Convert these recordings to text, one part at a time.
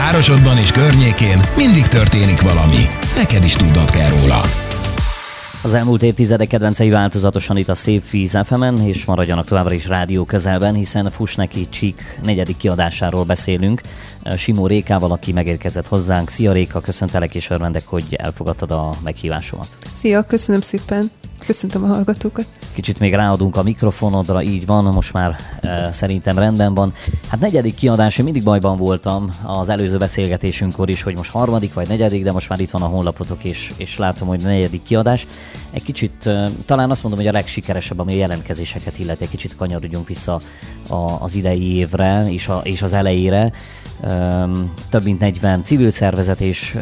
városodban és környékén mindig történik valami. Neked is tudnod kell róla. Az elmúlt évtizedek kedvencei változatosan itt a Szép Víz FM-en, és maradjanak továbbra is rádió közelben, hiszen Fuss neki Csík 4. kiadásáról beszélünk. Simó Rékával, aki megérkezett hozzánk. Szia Réka, köszöntelek és örvendek, hogy elfogadtad a meghívásomat. Szia, köszönöm szépen. Köszöntöm a hallgatókat. Kicsit még ráadunk a mikrofonodra, így van, most már szerintem rendben van. Hát 4. kiadás, én mindig bajban voltam az előző beszélgetésünkkor is, hogy most 3. vagy 4., de most már itt van a honlapotok, és látom, hogy 4. kiadás. Egy kicsit, talán azt mondom, hogy a legsikeresebb, ami a jelentkezéseket illeti, egy kicsit kanyarodjunk vissza az idei évre és az elejére. Több mint 40 civil szervezet és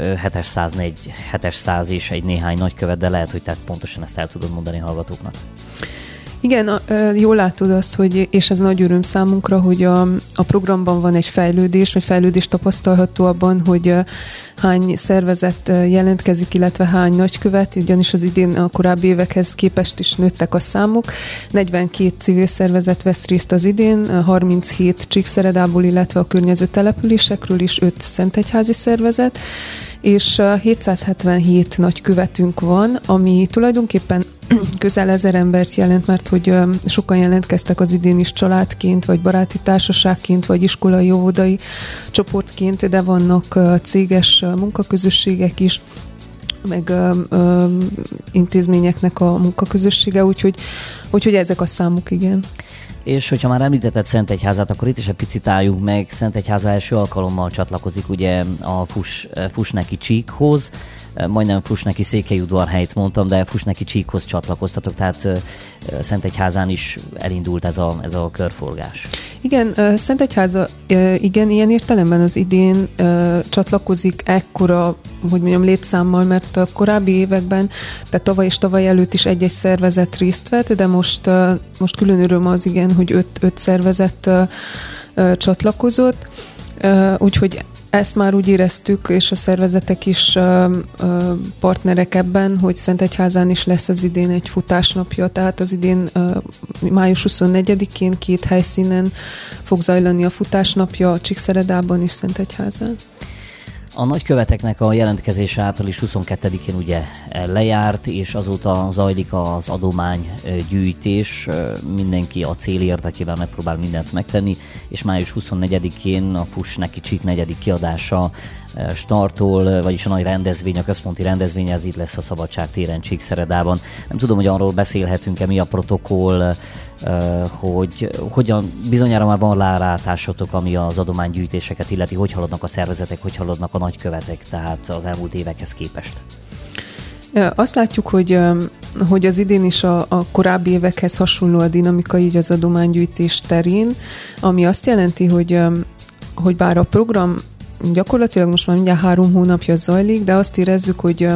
701 és egy néhány nagykövet, de lehet, hogy tehát pontosan ezt el tudod mondani hallgatóknak. Igen, jól látod azt, hogy, és ez nagy öröm számunkra, hogy a programban van egy fejlődés tapasztalható abban, hogy hány szervezet jelentkezik, illetve hány nagykövet, ugyanis az idén a korábbi évekhez képest is nőttek a számok. 42 civil szervezet vesz részt az idén, 37 Csíkszeredából, illetve a környező településekről is 5 szentegyházi szervezet, és 777 nagykövetünk van, ami tulajdonképpen közel 1000 embert jelent, mert hogy sokan jelentkeztek az idén is családként, vagy baráti társaságként, vagy iskolai, óvodai csoportként, de vannak céges munkaközösségek is, meg intézményeknek a munkaközössége, úgyhogy ezek a számok, igen. És hogyha már említetted Szentegyházát, akkor itt is egy picit álljunk meg. Szentegyháza első alkalommal csatlakozik ugye a Fuss neki Csíkhoz. Majdnem Fuss neki Székelyudvarhelyt mondtam, de Fuss neki Csíkhoz csatlakoztatok, tehát Szentegyházán is elindult ez a körforgás. Igen, Szentegyháza igen, ilyen értelemben az idén csatlakozik ekkora, hogy mondjam, létszámmal, mert a korábbi években, tehát tavaly és tavaly előtt is egy-egy szervezet részt vett, de most külön öröm az, igen, hogy 5 szervezet csatlakozott, úgyhogy ezt már úgy éreztük, és a szervezetek is partnerek ebben, hogy Szentegyházán is lesz az idén egy futásnapja, tehát az idén május 24-én 2 helyszínen fog zajlani a futásnapja, Csíkszeredában és Szentegyházán. A nagyköveteknek a jelentkezése április 22-én ugye lejárt, és azóta zajlik az adománygyűjtés. Mindenki a cél érdekében megpróbál mindent megtenni, és május 24-én a Fuss neki Csík 4. kiadása startol, vagyis a nagy rendezvény, a központi rendezvény, ez itt lesz a Szabadság téren Csíkszeredában. Nem tudom, hogy arról beszélhetünk-e, mi a protokoll, hogy hogyan, bizonyára már van rálátásotok, ami az adománygyűjtéseket illeti, hogy haladnak a szervezetek, hogy haladnak a nagykövetek, tehát az elmúlt évekhez képest. Azt látjuk, hogy az idén is a korábbi évekhez hasonló a dinamika így az adománygyűjtés terén, ami azt jelenti, hogy bár a program gyakorlatilag most már mindjárt 3 hónapja zajlik, de azt érezzük, hogy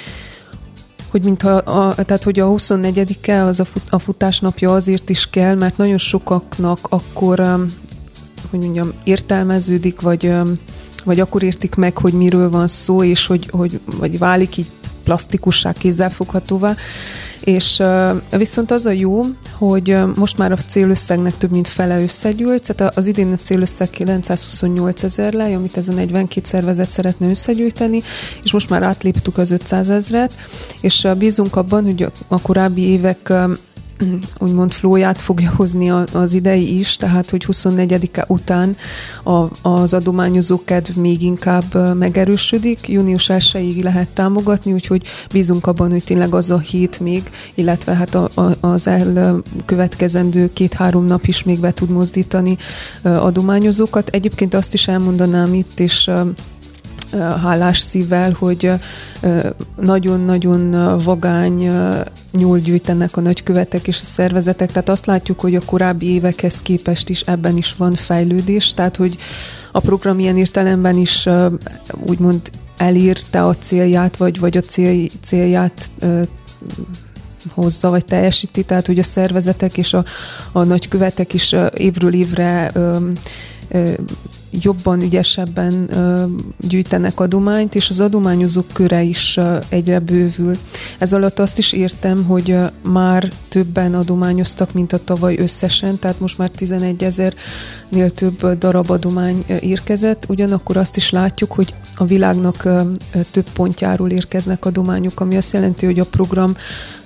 mintha tehát, hogy a 24-e az a futásnapja azért is kell, mert nagyon sokaknak akkor, hogy mondjam, értelmeződik, vagy akkor értik meg, hogy miről van szó, és vagy válik így plastikussá, kézzelfoghatóvá. És viszont az a jó, hogy most már a célösszegnek több mint fele összegyűlt, tehát az idén a célösszeg 928 000 lej, amit ez a 42 szervezet szeretne összegyűjteni, és most már átléptük az 500 000-et, és bízunk abban, hogy a korábbi évek úgymond flóját fogja hozni az idei is, tehát hogy 24-e után az adományozó kedv még inkább megerősödik, június 1-ig lehet támogatni, úgyhogy bízunk abban, hogy tényleg az a hét még, illetve hát az elkövetkezendő 2-3 nap is még be tud mozdítani adományozókat. Egyébként azt is elmondanám itt, és hálás szívvel, hogy nagyon-nagyon vagány nyúl gyűjtenek a nagykövetek és a szervezetek, tehát azt látjuk, hogy a korábbi évekhez képest is ebben is van fejlődés, tehát hogy a program ilyen értelemben is úgymond elérte a célját, vagy a célját hozza, vagy teljesíti, tehát hogy a szervezetek és a nagykövetek is évről évre jobban, ügyesebben gyűjtenek adományt, és az adományozók köre is egyre bővül. Ez alatt azt is értem, hogy már többen adományoztak, mint a tavaly összesen, tehát most már 11 000-nél több darab adomány érkezett, ugyanakkor azt is látjuk, hogy a világnak több pontjáról érkeznek adományok, ami azt jelenti, hogy a program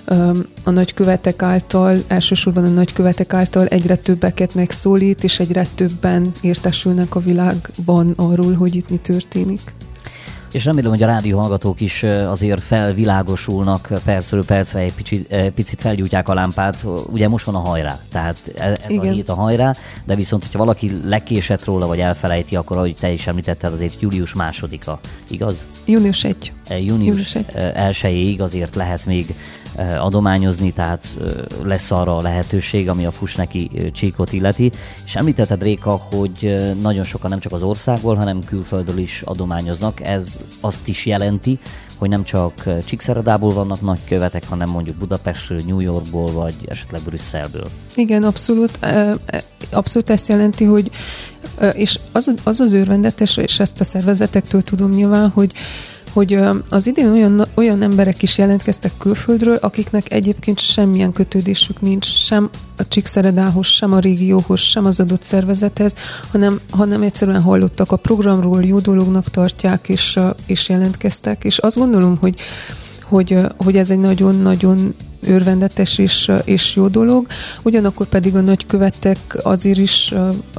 a nagykövetek által, elsősorban a nagykövetek által egyre többeket megszólít, és egyre többen értesülnek a világban arról, hogy itt mi történik. És remélem, hogy a rádió hallgatók is azért felvilágosulnak percről percre, egy picit felgyújtják a lámpát. Ugye most van a hajrá, tehát ez igen. A hét a hajrá, de viszont, hogyha valaki lekésett róla, vagy elfelejti, akkor, ahogy te is említetted, azért július 2-a, igaz? Június 1. Június 1-ig azért lehet még adományozni, tehát lesz arra a lehetőség, ami a Fusneki csíkot illeti. És említetted, Réka, hogy nagyon sokan nem csak az országból, hanem külföldről is adományoznak. Ez azt is jelenti, hogy nem csak Csíkszeredából vannak nagykövetek, hanem mondjuk Budapestről, New Yorkból, vagy esetleg Brüsszelből. Igen, abszolút. Abszolút ezt jelenti, hogy és az örvendetes, és ezt a szervezetektől tudom nyilván, hogy az idén olyan emberek is jelentkeztek külföldről, akiknek egyébként semmilyen kötődésük nincs, sem a Csíkszeredához, sem a régióhoz, sem az adott szervezethez, hanem egyszerűen hallottak a programról, jó dolognak tartják, és jelentkeztek. És azt gondolom, hogy ez egy nagyon-nagyon örvendetes és jó dolog. Ugyanakkor pedig a nagykövetek azért is,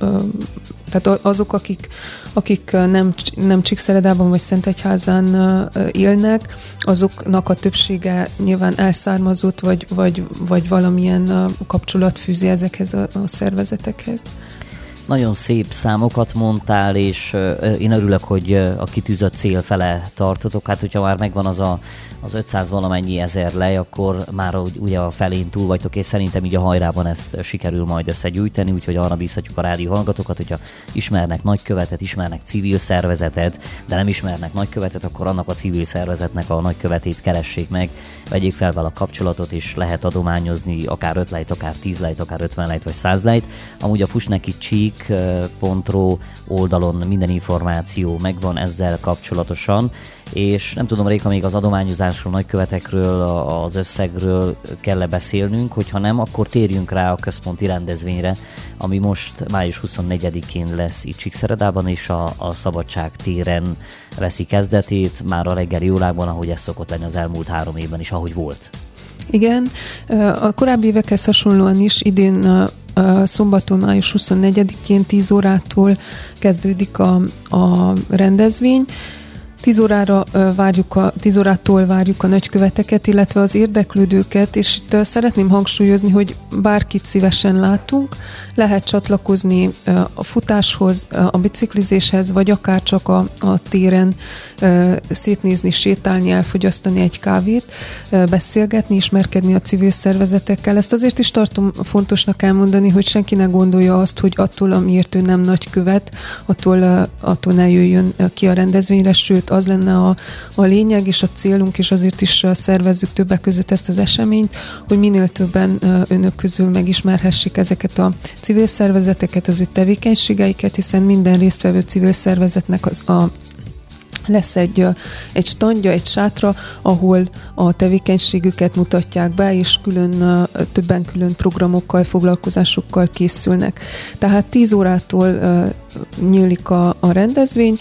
tehát azok, akik nem Csíkszeredában vagy Szentegyházán élnek, azoknak a többsége nyilván elszármazott, vagy valamilyen kapcsolat fűzi ezekhez a szervezetekhez. Nagyon szép számokat mondtál, és én örülök, hogy a kitűzött cél fele tartotok. Hát, hogyha már megvan az 500 valamennyi ezer lej, akkor már ugye a felén túl vagytok, és szerintem így a hajrában ezt sikerül majd összegyűjteni, úgyhogy arra bízhatjuk a rádió hallgatókat, hogyha ismernek nagykövetet, ismernek civil szervezetet, de nem ismernek nagykövetet, akkor annak a civil szervezetnek a nagykövetét keressék meg, vegyék fel vele a kapcsolatot, és lehet adományozni akár 5 lejt, akár 10 lejt, akár 50 lejt, vagy 100 lejt. Amúgy a Fusneki csík.ro oldalon minden információ megvan ezzel kapcsolatosan, és nem tudom, Réka, még az adományozásról, nagykövetekről, az összegről kell beszélnünk, hogyha nem, akkor térjünk rá a központi rendezvényre, ami most május 24-én lesz itt Csíkszeredában, és a Szabadság téren veszi kezdetét, már a reggeli órákban, ahogy ez szokott lenni az elmúlt 3 évben is, ahogy volt. Igen, a korábbi évekhez hasonlóan is idén szombaton, május 24-én 10 órától kezdődik a rendezvény. 10 órától várjuk a nagyköveteket, illetve az érdeklődőket, és itt szeretném hangsúlyozni, hogy bárkit szívesen látunk, lehet csatlakozni a futáshoz, a biciklizéshez, vagy akár csak a téren szétnézni, sétálni, elfogyasztani egy kávét, beszélgetni, ismerkedni a civil szervezetekkel. Ezt azért is tartom fontosnak elmondani, hogy senki ne gondolja azt, hogy attól, amiért ő nem nagykövet, attól ne jöjjön ki a rendezvényre, sőt, az lenne a lényeg és a célunk, és azért is szervezzük többek között ezt az eseményt, hogy minél többen önök közül megismerhessék ezeket a civil szervezeteket, az ő tevékenységeiket, hiszen minden résztvevő civil szervezetnek lesz egy standja, egy sátra, ahol a tevékenységüket mutatják be, és többen külön programokkal, foglalkozásokkal készülnek. Tehát 10 órától nyílik a rendezvény,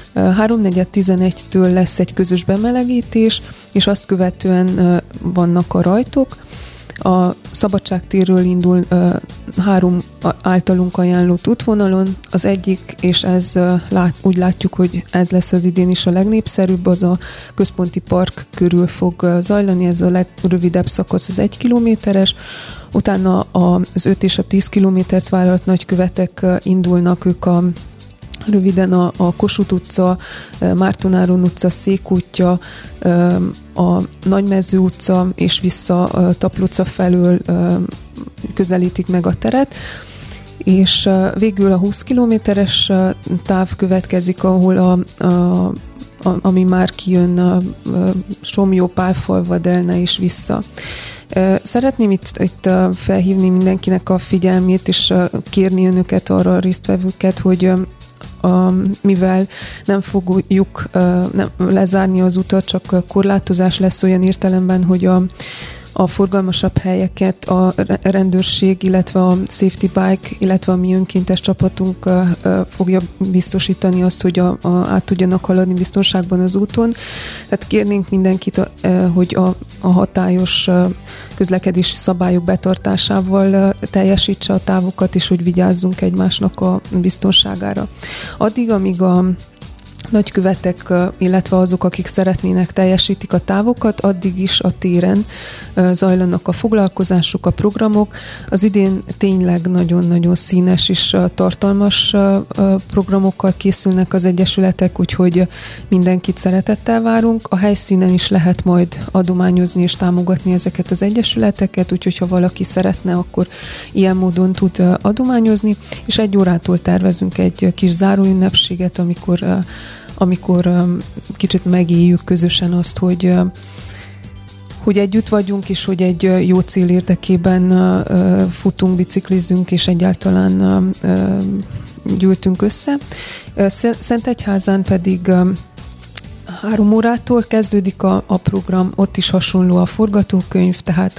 3:4-11-től lesz egy közös bemelegítés, és azt követően vannak a rajtok. A Szabadságtérről indul 3 általunk ajánlott útvonalon. Az egyik, és ez úgy látjuk, hogy ez lesz az idén is a legnépszerűbb, az a Központi Park körül fog zajlani, ez a legrövidebb szakasz, az 1 kilométeres. Utána az 5 és a 10 kilométert vállalt nagykövetek indulnak, ők röviden a Kossuth utca, Márton Áron utca, Székútja, a Nagymező utca és vissza Tapló utca felől közelítik meg a teret, és végül a 20 kilométeres táv következik, ahol ami már kijön Somlyó, Pálfalva, Delne és vissza. Szeretném itt felhívni mindenkinek a figyelmét, és kérni önöket arra, a résztvevőket, hogy mivel nem fogjuk lezárni az utat, csak korlátozás lesz olyan értelemben, hogy a forgalmasabb helyeket a rendőrség, illetve a safety bike, illetve a mi önkéntes csapatunk fogja biztosítani azt, hogy át tudjanak haladni biztonságban az úton. Tehát kérnénk mindenkit, hogy a hatályos közlekedési szabályok betartásával teljesítse a távokat, és hogy vigyázzunk egymásnak a biztonságára. Addig, amíg a nagykövetek, illetve azok, akik szeretnének, teljesítik a távokat, addig is a téren zajlanak a foglalkozások, a programok. Az idén tényleg nagyon-nagyon színes és tartalmas programokkal készülnek az egyesületek, úgyhogy mindenkit szeretettel várunk. A helyszínen is lehet majd adományozni és támogatni ezeket az egyesületeket, úgyhogy ha valaki szeretne, akkor ilyen módon tud adományozni, és 1 órától tervezünk egy kis záróünnepséget, amikor kicsit megéljük közösen azt, hogy együtt vagyunk, és hogy egy jó cél érdekében futunk, biciklizünk, és egyáltalán gyűltünk össze. Szentegyházán pedig 3 órától kezdődik a program, ott is hasonló a forgatókönyv, tehát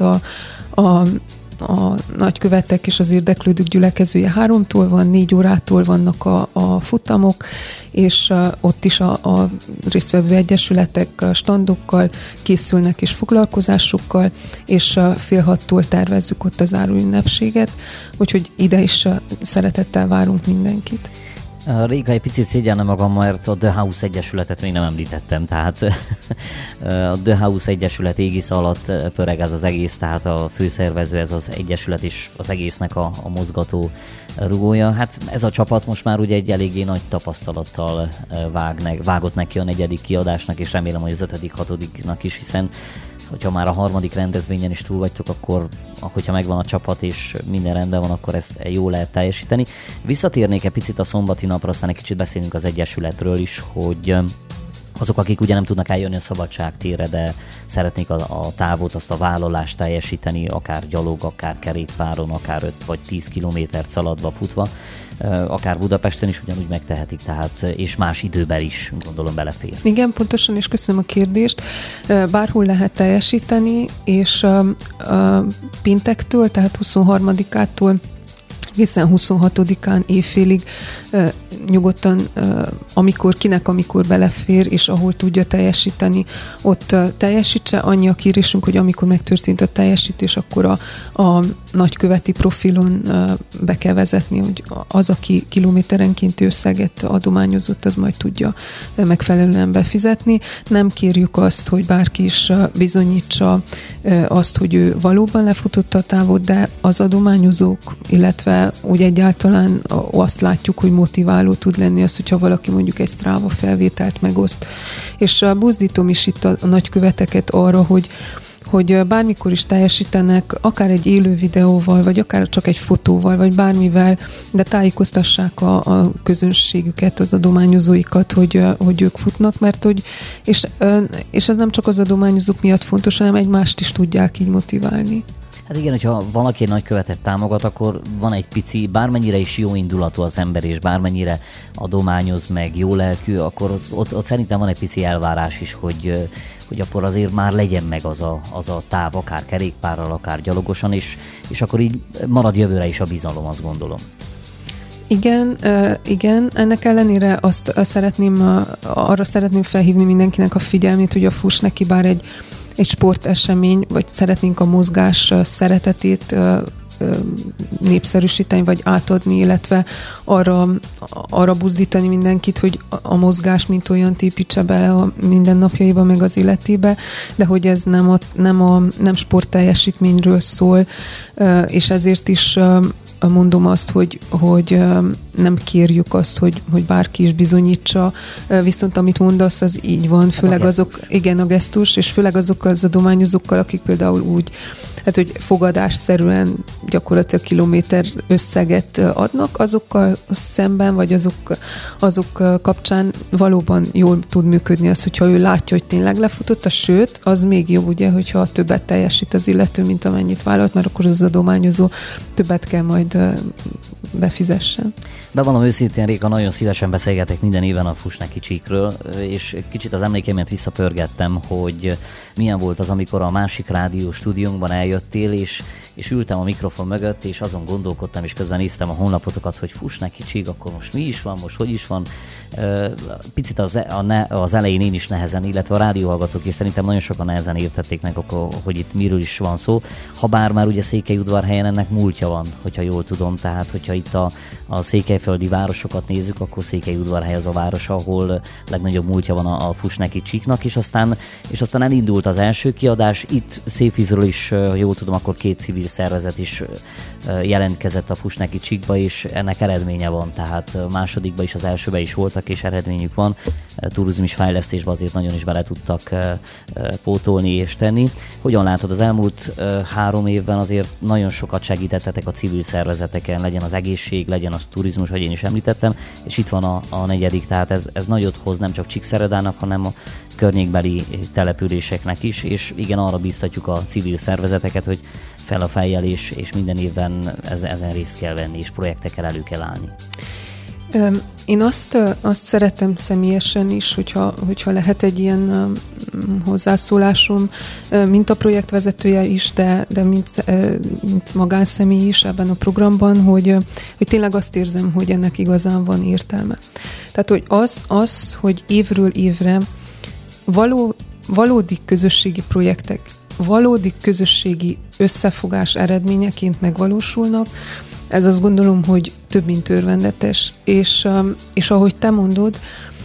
a nagykövetek és az érdeklődők gyülekezője 3-tól van, 4 órától vannak a futamok, és ott is a résztvevő egyesületek standokkal készülnek és foglalkozásokkal, és 5:30-tól tervezzük ott az záróünnepséget, úgyhogy ide is szeretettel várunk mindenkit. Réka, egy picit szégyellem magam, mert a The House Egyesületet még nem említettem, tehát a The House Egyesület égisze alatt pöreg ez az egész, tehát a főszervező ez az egyesület is az egésznek a mozgató rugója. Hát ez a csapat most már ugye egy eléggé nagy tapasztalattal vágott neki a 4. kiadásnak, és remélem, hogy az 5., 6. is, hiszen hogyha már a 3. rendezvényen is túl vagytok, akkor hogyha megvan a csapat és minden rendben van, akkor ezt jól lehet teljesíteni. Visszatérnék egy picit a szombati napra, aztán egy kicsit beszélünk az egyesületről is, hogy azok, akik ugye nem tudnak eljönni a Szabadságtérre, de szeretnék a távot, azt a vállalást teljesíteni, akár gyalog, akár kerékpáron, akár 5 vagy 10 kilométert szaladva, futva, akár Budapesten is ugyanúgy megtehetik, tehát, és más időben is, gondolom, belefér. Igen, pontosan, és köszönöm a kérdést. Bárhol lehet teljesíteni, és péntektől, tehát 23-ától egészen 26-án éjfélig nyugodtan, amikor belefér, és ahol tudja teljesíteni, ott teljesítse. Annyi a kérésünk, hogy amikor megtörtént a teljesítés, akkor a nagyköveti profilon be kell vezetni, hogy az, aki kilométerenkénti összeget adományozott, az majd tudja megfelelően befizetni. Nem kérjük azt, hogy bárki is bizonyítsa azt, hogy ő valóban lefutotta a távot, de az adományozók, illetve úgy egyáltalán azt látjuk, hogy motiváló tud lenni az, hogyha valaki mondjuk egy Strava felvételt megoszt. És buzdítom is itt a nagyköveteket arra, hogy bármikor is teljesítenek, akár egy élő videóval, vagy akár csak egy fotóval, vagy bármivel, de tájékoztassák a közönségüket, az adományozóikat, hogy ők futnak, mert hogy, és ez nem csak az adományozók miatt fontos, hanem egymást is tudják így motiválni. Hát igen, hogyha valaki egy nagykövetet támogat, akkor van egy pici, bármennyire is jó indulatú az ember, és bármennyire adományoz meg, jó lelkű, akkor ott szerintem van egy pici elvárás is, hogy akkor azért már legyen meg az a táv, akár kerékpárral, akár gyalogosan, és akkor így marad jövőre is a bizalom, azt gondolom. Igen. Ennek ellenére arra szeretném felhívni mindenkinek a figyelmét, hogy a Fuss neki bár egy sportesemény, vagy szeretnénk a mozgás szeretetét népszerűsíteni, vagy átadni, illetve arra buzdítani mindenkit, hogy a mozgás mint olyan építse bele a mindennapjaiba, meg az életébe, de hogy ez nem sportteljesítményről szól, és ezért is mondom azt, hogy nem kérjük azt, hogy bárki is bizonyítsa, viszont amit mondasz, az így van, főleg azok, igen, a gesztus, és főleg azok az adományozókkal, akik például úgy, hát hogy fogadásszerűen gyakorlatilag kilométer összeget adnak, azokkal szemben, vagy azok kapcsán valóban jól tud működni az, hogyha ő látja, hogy tényleg lefutott, sőt, az még jobb, ugye, hogyha többet teljesít az illető, mint amennyit vállalt, mert akkor az adományozó többet kell majd befizessen. Bevallom őszintén, Réka, nagyon szívesen beszélgetek minden éven a Fuss neki Csíkről, és kicsit az emlékeimet visszapörgettem, hogy milyen volt az, amikor a másik rádió stúdiónkban eljöttél, és ültem a mikrofon mögött, és azon gondolkodtam, és közben néztem a honlapotokat, hogy Fuss neki Csík, akkor most mi is van, most hogy is van. Picit az elején én is nehezen, illetve a rádióhallgatók is szerintem nagyon sokan nehezen értették meg, hogy itt miről is van szó. Habár már ugye Székelyudvarhelyen ennek múltja van, hogyha jól tudom, tehát hogyha itt a székelyföldi városokat nézzük, akkor Székelyudvarhely az a város, ahol legnagyobb múltja van a Fuss neki Csíknak, és aztán elindult az első kiadás. Itt Székvízről is, jól tudom, akkor 2 civil szervezet is jelentkezett a Fuss neki Csíkba, és ennek eredménye van, tehát a másodikba is, az elsőbe is voltak, és eredményük van. Turizmus fejlesztésbe azért nagyon is bele tudtak pótolni és tenni. Hogyan látod, az elmúlt 3 évben azért nagyon sokat segítettetek a civil szervezeteken, legyen az egészség, legyen az turizmus, hogy én is említettem, és itt van a 4., tehát ez nagyot hoz nem csak Csíkszeredának, hanem a környékbeli településeknek is, és igen, arra bíztatjuk a civil szervezeteket, hogy fel a fejjel, és minden évben ezen részt kell venni, és projektekkel elő kell állni. Én azt szeretem személyesen is, hogyha lehet egy ilyen hozzászólásom, mint a projektvezetője is, de mint magánszemély is ebben a programban, hogy tényleg azt érzem, hogy ennek igazán van értelme. Tehát, hogy hogy évről évre valódi közösségi projektek, valódi közösségi összefogás eredményeként megvalósulnak, ez azt gondolom, hogy több mint örvendetes. És ahogy te mondod,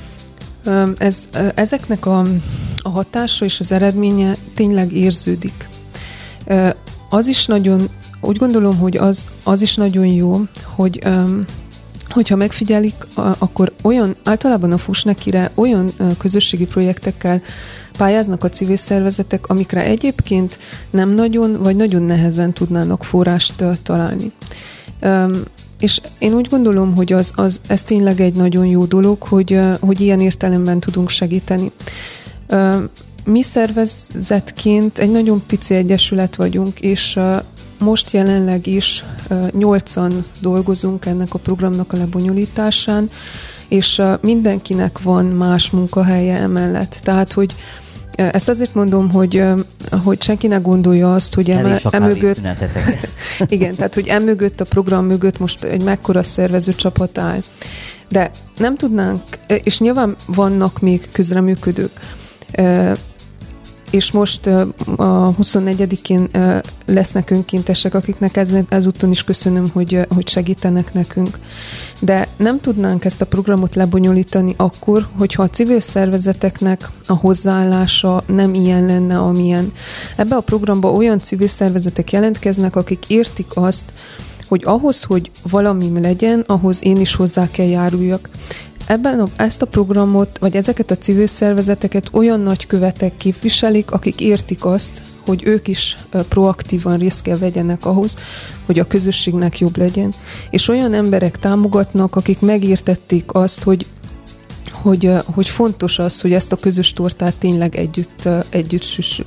ezeknek a hatása és az eredménye tényleg érződik. Az is nagyon, úgy gondolom, hogy az is nagyon jó, hogyha megfigyelik, akkor általában a Fuss nekire olyan közösségi projektekkel pályáznak a civil szervezetek, amikre egyébként nem nagyon, vagy nagyon nehezen tudnának forrást találni. És én úgy gondolom, hogy ez tényleg egy nagyon jó dolog, hogy ilyen értelemben tudunk segíteni. Mi szervezetként egy nagyon pici egyesület vagyunk, és most jelenleg is 8-an dolgozunk ennek a programnak a lebonyolításán, és mindenkinek van más munkahelye emellett. Tehát, hogy ezt azért mondom, hogy senki ne gondolja azt, hogy emögött igen, tehát, hogy emögött a program mögött most egy mekkora szervező csapat áll. De nem tudnánk, és nyilván vannak még közreműködők, és most a 24-én lesznek önkéntesek, akiknek ezúton is köszönöm, hogy segítenek nekünk. De nem tudnánk ezt a programot lebonyolítani akkor, hogyha a civil szervezeteknek a hozzáállása nem ilyen lenne, amilyen. Ebbe a programba olyan civil szervezetek jelentkeznek, akik értik azt, hogy ahhoz, hogy valamim legyen, ahhoz én is hozzá kell járuljak. Ezt a programot, vagy ezeket a civil szervezeteket olyan nagykövetek képviselik, akik értik azt, hogy ők is proaktívan részt kell vegyenek ahhoz, hogy a közösségnek jobb legyen. És olyan emberek támogatnak, akik megértették azt, hogy fontos az, hogy ezt a közös tortát tényleg együtt süssük.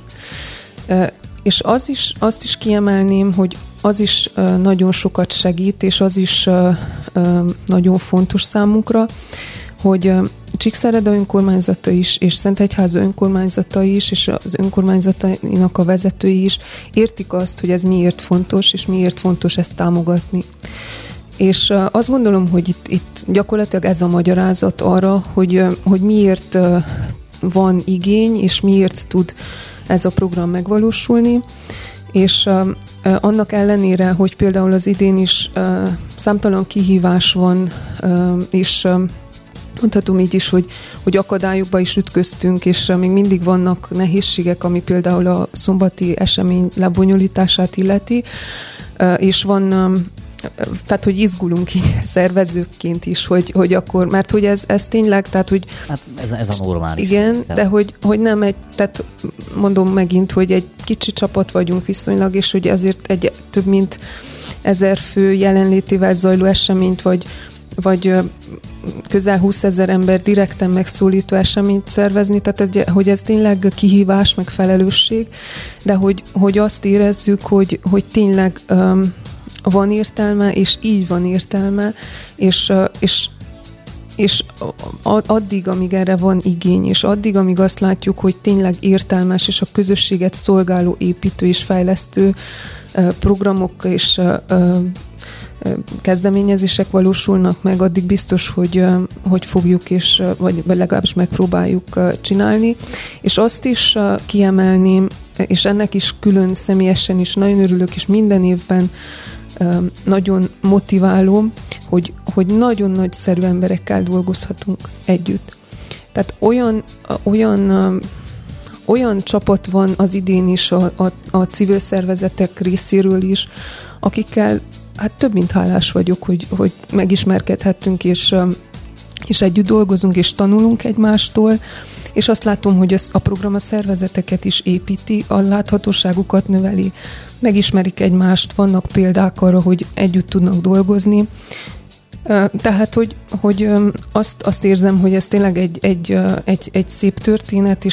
És azt is kiemelném, hogy az is nagyon sokat segít, és az is nagyon fontos számunkra, hogy Csíkszereda önkormányzata is, és Szentegyháza önkormányzata is, és az önkormányzatainak a vezetői is értik azt, hogy ez miért fontos, és miért fontos ezt támogatni. És azt gondolom, hogy itt gyakorlatilag ez a magyarázat arra, hogy miért van igény, és miért tud ez a program megvalósulni, és annak ellenére, hogy például az idén is számtalan kihívás van, és mondhatom így is, hogy akadályokba is ütköztünk, és még mindig vannak nehézségek, ami például a szombati esemény lebonyolítását illeti, és van, tehát hogy izgulunk így szervezőként is, hogy akkor, mert hogy ez tényleg, tehát hogy... Hát ez a normális. Igen, de hogy nem tehát mondom megint, hogy egy kicsi csapat vagyunk viszonylag, és hogy azért egy több mint 1000 fő jelenlétével zajló eseményt, vagy közel 20 000 ember direkten megszólító eseményt szervezni, tehát hogy ez tényleg kihívás, meg felelősség, de hogy azt érezzük, hogy tényleg van értelme, és így van értelme, és addig, amíg erre van igény, és addig, amíg azt látjuk, hogy tényleg értelmes, és a közösséget szolgáló, építő és fejlesztő programok és kezdeményezések valósulnak meg, addig biztos, hogy fogjuk, vagy legalábbis megpróbáljuk csinálni. És azt is kiemelném, és ennek is külön személyesen is nagyon örülök, és minden évben nagyon motiváló, hogy nagyon nagyszerű emberekkel dolgozhatunk együtt. Tehát olyan csapat van az idén is a civil szervezetek részéről is, akikkel hát több mint hálás vagyok, hogy megismerkedhettünk, és együtt dolgozunk, és tanulunk egymástól, és azt látom, hogy a program a szervezeteket is építi, a láthatóságukat növeli, megismerik egymást, vannak példák arra, hogy együtt tudnak dolgozni. Tehát, hogy azt érzem, hogy ez tényleg egy szép történet,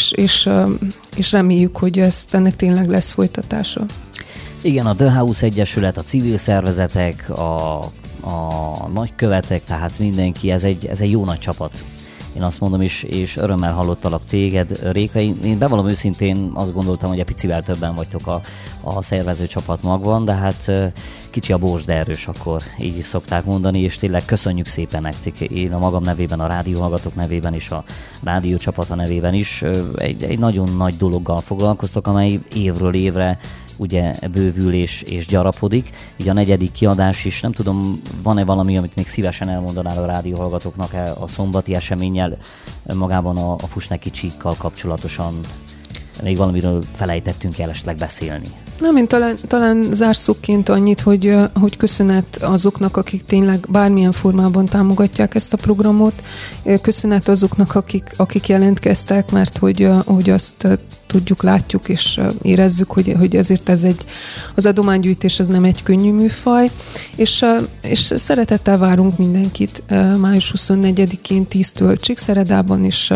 és reméljük, hogy ennek tényleg lesz folytatása. Igen, a The House Egyesület, a civil szervezetek, a nagykövetek, tehát mindenki, ez egy jó nagy csapat. Én azt mondom, és örömmel hallottalak téged, Réka. Én bevallom őszintén azt gondoltam, hogy egy picivel többen vagytok a szervező csapat magban, de hát kicsi a bors, de erős, akkor így is szokták mondani, és tényleg köszönjük szépen nektek. Én a magam nevében, a rádióhallgatók nevében és a rádió csapata nevében is egy nagyon nagy dologgal foglalkoztok, amely évről évre ugye bővül és gyarapodik. Így a 4. kiadás is, nem tudom, van-e valami, amit még szívesen elmondanál a rádióhallgatóknak a szombati eseménnyel magában a Fusneki csíkkal kapcsolatosan? Még valamiről felejtettünk el esetleg beszélni. Nem, én talán zárszóként annyit, hogy köszönet azoknak, akik tényleg bármilyen formában támogatják ezt a programot. Köszönet azoknak, akik jelentkeztek, mert hogy azt tudjuk, látjuk és érezzük, hogy ezért az adománygyűjtés az nem egy könnyű műfaj, és szeretettel várunk mindenkit május 24-én 10-től Csíkszeredában, és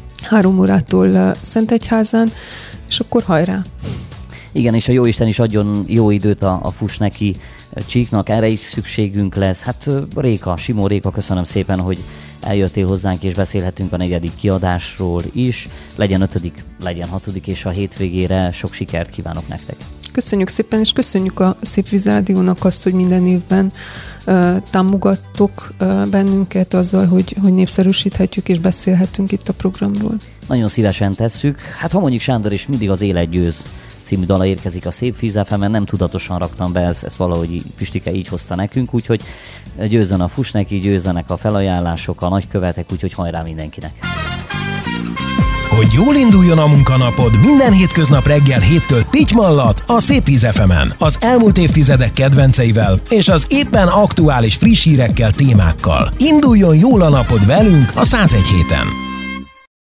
3 órától Szentegyházán, és akkor hajrá! Igen, és a Jóisten is adjon jó időt a Fusneki csíknak, erre is szükségünk lesz. Hát Simó Réka, köszönöm szépen, hogy eljöttél hozzánk, és beszélhetünk a 4. kiadásról is. Legyen 5., legyen 6., és a hétvégére sok sikert kívánok nektek. Köszönjük szépen, és köszönjük a Szép Víz Rádiónak azt, hogy minden évben támogattok bennünket azzal, hogy népszerűsíthetjük és beszélhetünk itt a programról. Nagyon szívesen tesszük. Hát Homonyi Sándor is mindig az Élet győz című dala érkezik a Szép Víz FM-en, nem tudatosan raktam be, ezt valahogy Pistike így hozta nekünk, úgyhogy győzzön a Fusneki, győzzenek a felajánlások, a nagykövetek, úgyhogy hajrá mindenkinek! Hogy jól induljon a munkanapod, minden hétköznap reggel 7-től Pitty Mallat a Szép Víz FM-en, az elmúlt évtizedek kedvenceivel és az éppen aktuális friss hírekkel, témákkal. Induljon jól a napod velünk a 101 héten!